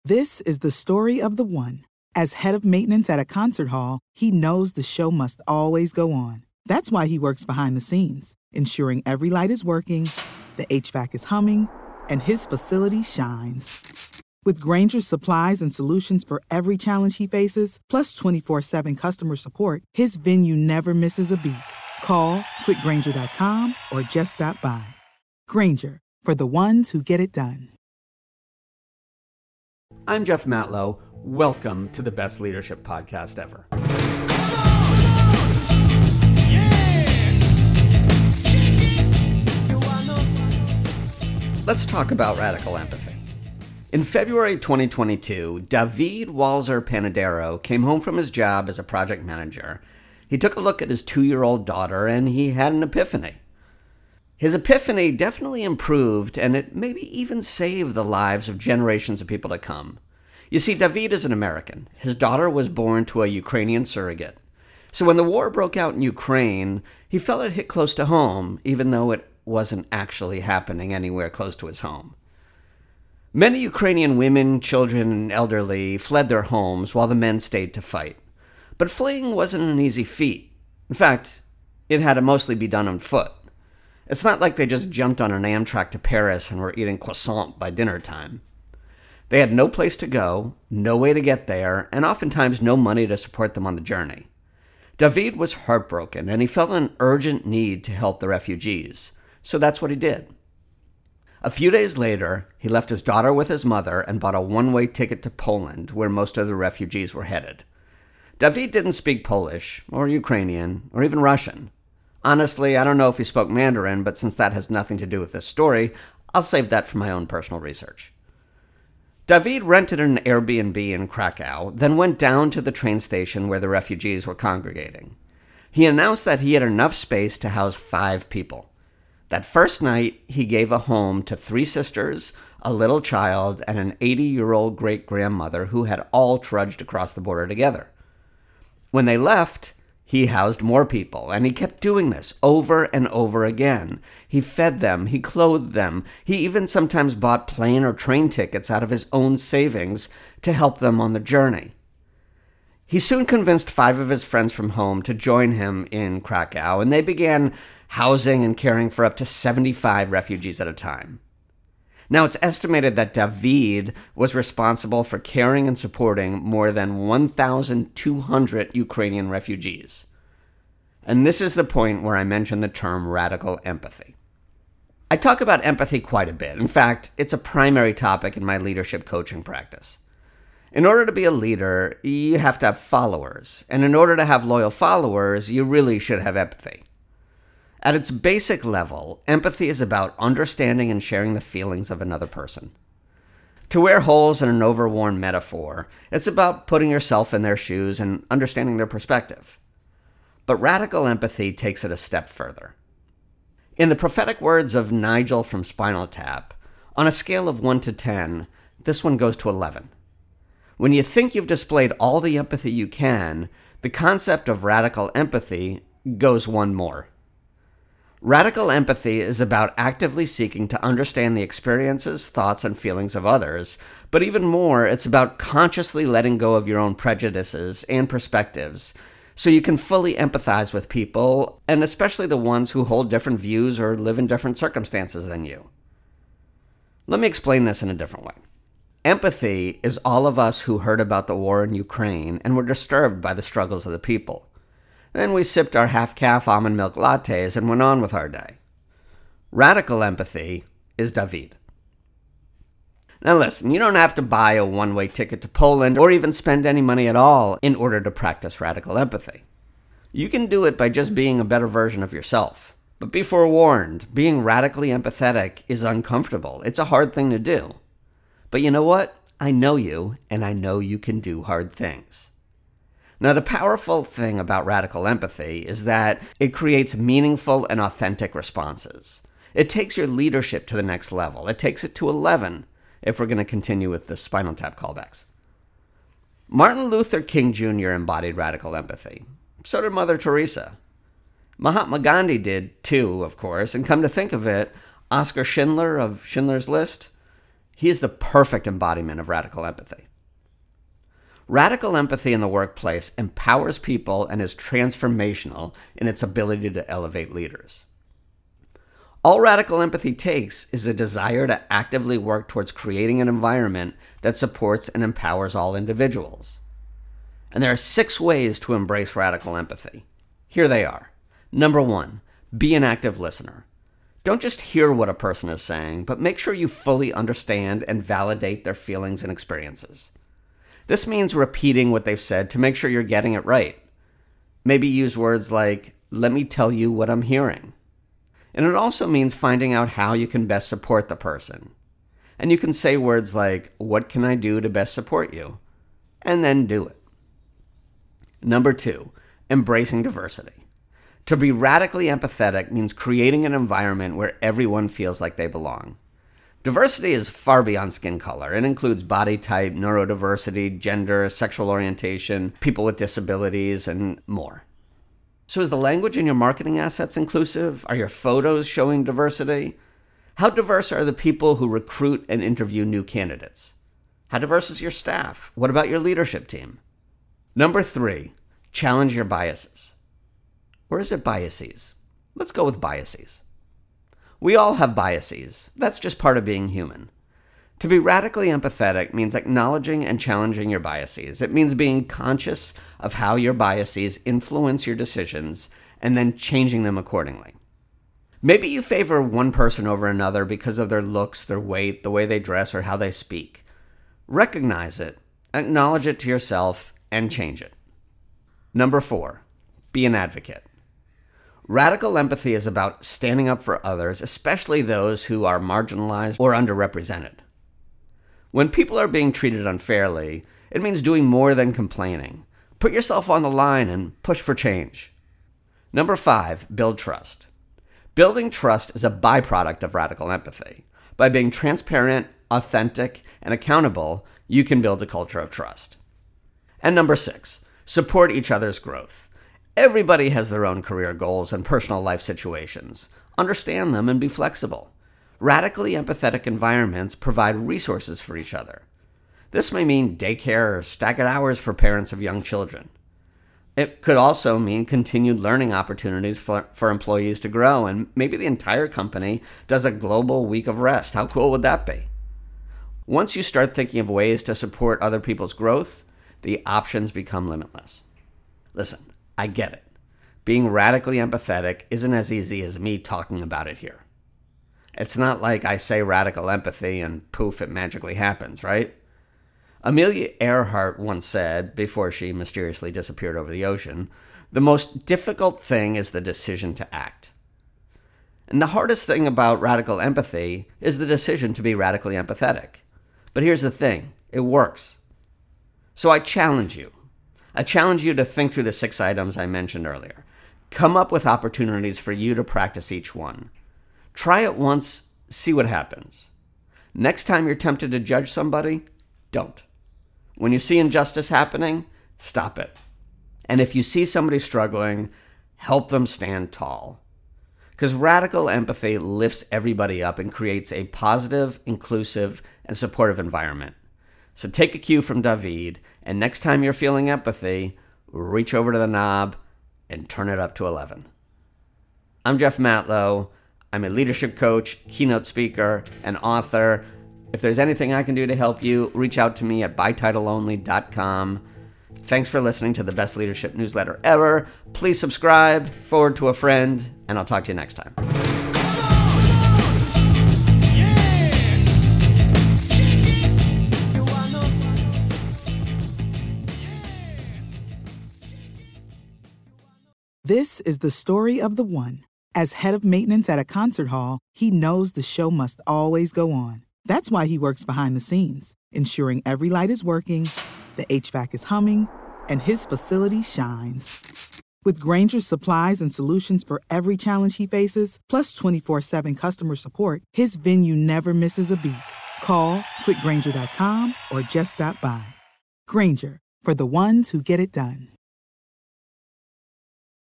This is the story of the one. As head of maintenance at a concert hall, he knows the show must always go on. That's why he works behind the scenes, ensuring every light is working, the HVAC is humming, and his facility shines. With Grainger's supplies and solutions for every challenge he faces, plus 24/7 customer support, his venue never misses a beat. Call quickgrainger.com or just stop by. Grainger, for the ones who get it done. I'm Jeff Matlow. Welcome to the best leadership podcast ever. Let's talk about radical empathy. In February 2022, David Walzer Panadero came home from his job as a project manager. He took a look at his 2-year-old daughter and he had an epiphany. His epiphany definitely improved, and it maybe even saved the lives of generations of people to come. You see, David is an American. His daughter was born to a Ukrainian surrogate. So when the war broke out in Ukraine, he felt it hit close to home, even though it wasn't actually happening anywhere close to his home. Many Ukrainian women, children, and elderly fled their homes while the men stayed to fight. But fleeing wasn't an easy feat. In fact, it had to mostly be done on foot. It's not like they just jumped on an Amtrak to Paris and were eating croissant by dinner time. They had no place to go, no way to get there, and oftentimes no money to support them on the journey. David was heartbroken, and he felt an urgent need to help the refugees. So that's what he did. A few days later, he left his daughter with his mother and bought a one-way ticket to Poland, where most of the refugees were headed. David didn't speak Polish, or Ukrainian, or even Russian. Honestly, I don't know if he spoke Mandarin, but since that has nothing to do with this story, I'll save that for my own personal research. David rented an Airbnb in Krakow, then went down to the train station where the refugees were congregating. He announced that he had enough space to house 5 people. That first night, he gave a home to 3 sisters, a little child, and an 80-year-old great-grandmother who had all trudged across the border together. When they left, he housed more people, and he kept doing this over and over again. He fed them, he clothed them, he even sometimes bought plane or train tickets out of his own savings to help them on the journey. He soon convinced 5 of his friends from home to join him in Krakow, and they began housing and caring for up to 75 refugees at a time. Now, it's estimated that David was responsible for caring and supporting more than 1,200 Ukrainian refugees. And this is the point where I mention the term radical empathy. I talk about empathy quite a bit. In fact, it's a primary topic in my leadership coaching practice. In order to be a leader, you have to have followers. And in order to have loyal followers, you really should have empathy. At its basic level, empathy is about understanding and sharing the feelings of another person. To wear holes in an overworn metaphor, it's about putting yourself in their shoes and understanding their perspective. But radical empathy takes it a step further. In the prophetic words of Nigel from Spinal Tap, on a scale of 1 to 10, this one goes to 11. When you think you've displayed all the empathy you can, the concept of radical empathy goes one more. Radical empathy is about actively seeking to understand the experiences, thoughts, and feelings of others, but even more, it's about consciously letting go of your own prejudices and perspectives so you can fully empathize with people, and especially the ones who hold different views or live in different circumstances than you. Let me explain this in a different way. Empathy is all of us who heard about the war in Ukraine and were disturbed by the struggles of the people. Then we sipped our half-calf almond milk lattes and went on with our day. Radical empathy is David. Now listen, you don't have to buy a one-way ticket to Poland or even spend any money at all in order to practice radical empathy. You can do it by just being a better version of yourself. But be forewarned, being radically empathetic is uncomfortable. It's a hard thing to do. But you know what? I know you, and I know you can do hard things. Now, the powerful thing about radical empathy is that it creates meaningful and authentic responses. It takes your leadership to the next level. It takes it to 11, if we're going to continue with the Spinal Tap callbacks. Martin Luther King Jr. embodied radical empathy. So did Mother Teresa. Mahatma Gandhi did too, of course, and come to think of it, Oskar Schindler of Schindler's List, He is the perfect embodiment of radical empathy. Radical empathy in the workplace empowers people and is transformational in its ability to elevate leaders. All radical empathy takes is a desire to actively work towards creating an environment that supports and empowers all individuals. And there are 6 ways to embrace radical empathy. Here they are. Number 1, be an active listener. Don't just hear what a person is saying, but make sure you fully understand and validate their feelings and experiences. This means repeating what they've said to make sure you're getting it right. Maybe use words like, "Let me tell you what I'm hearing." And it also means finding out how you can best support the person. And you can say words like, "What can I do to best support you?" And then do it. Number 2, embracing diversity. To be radically empathetic means creating an environment where everyone feels like they belong. Diversity is far beyond skin color. It includes body type, neurodiversity, gender, sexual orientation, people with disabilities, and more. So is the language in your marketing assets inclusive? Are your photos showing diversity? How diverse are the people who recruit and interview new candidates? How diverse is your staff? What about your leadership team? Number 3, challenge your biases. Or is it biases? Let's go with biases. We all have biases. That's just part of being human. To be radically empathetic means acknowledging and challenging your biases. It means being conscious of how your biases influence your decisions and then changing them accordingly. Maybe you favor one person over another because of their looks, their weight, the way they dress, or how they speak. Recognize it, acknowledge it to yourself, and change it. Number 4, be an advocate. Radical empathy is about standing up for others, especially those who are marginalized or underrepresented. When people are being treated unfairly, it means doing more than complaining. Put yourself on the line and push for change. Number 5, build trust. Building trust is a byproduct of radical empathy. By being transparent, authentic, and accountable, you can build a culture of trust. And number 6, support each other's growth. Everybody has their own career goals and personal life situations. Understand them and be flexible. Radically empathetic environments provide resources for each other. This may mean daycare or staggered hours for parents of young children. It could also mean continued learning opportunities for employees to grow, and maybe the entire company does a global week of rest. How cool would that be? Once you start thinking of ways to support other people's growth, the options become limitless. Listen, I get it. Being radically empathetic isn't as easy as me talking about it here. It's not like I say radical empathy and poof, it magically happens, right? Amelia Earhart once said, before she mysteriously disappeared over the ocean, the most difficult thing is the decision to act. And the hardest thing about radical empathy is the decision to be radically empathetic. But here's the thing, it works. So I challenge you. I challenge you to think through the 6 items I mentioned earlier. Come up with opportunities for you to practice each one. Try it once, see what happens. Next time you're tempted to judge somebody, don't. When you see injustice happening, stop it. And if you see somebody struggling, help them stand tall. Because radical empathy lifts everybody up and creates a positive, inclusive, and supportive environment. So take a cue from David, and next time you're feeling empathy, reach over to the knob and turn it up to 11. I'm Jeff Matlow. I'm a leadership coach, keynote speaker, and author. If there's anything I can do to help you, reach out to me at bytitleonly.com. Thanks for listening to the best leadership newsletter ever. Please subscribe, forward to a friend, and I'll talk to you next time. This is the story of the one. As head of maintenance at a concert hall, he knows the show must always go on. That's why he works behind the scenes, ensuring every light is working, the HVAC is humming, and his facility shines. With Grainger's supplies and solutions for every challenge he faces, plus 24/7 customer support, his venue never misses a beat. Call quickgrainger.com or just stop by. Grainger, for the ones who get it done.